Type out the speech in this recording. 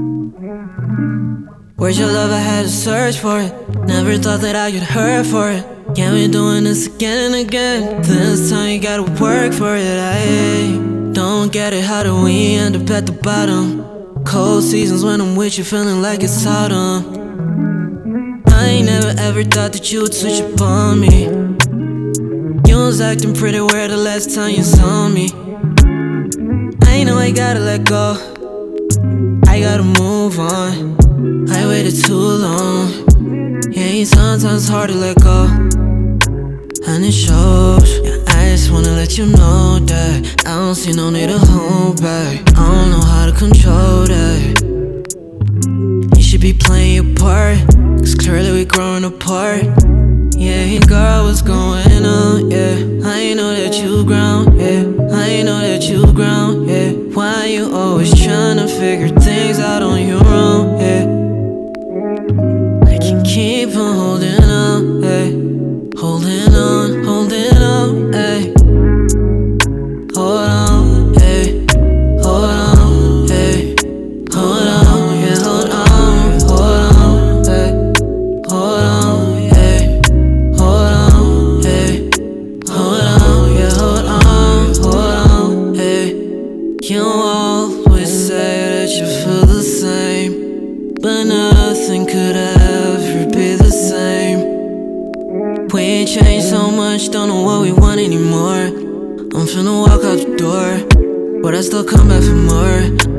Where's your love? I had to search for it. Never thought that I could hurt for it. Yeah, we're doing this again and again. This time you gotta work for it. I don't get it. How do we end up at the bottom? Cold seasons when I'm with you, feeling like it's autumn. I ain't never ever thought that you would switch up on me. You was acting pretty weird the last time you saw me. I know I gotta let go, I gotta move on. I waited too long. Yeah, sometimes it's hard to let go, and it shows. Yeah, I just wanna let you know that I don't see no need to hold back. I don't know how to control that. You should be playing your part, 'cause clearly we growing apart. Yeah, hey girl, what's going on? Yeah, I know that you ground. Yeah, I know that you ground. Yeah, why you always tryna figure things out on your own? Yeah, I can keep on holding on. Hey, holding on, holding on. Hey, hold on. Hey, hold on. Hey, hold on. Yeah, hold on. Hold on. Hey, hold on. You always say that you feel the same, but nothing could ever be the same. We changed so much, don't know what we want anymore. I'm finna walk out the door, but I still come back for more.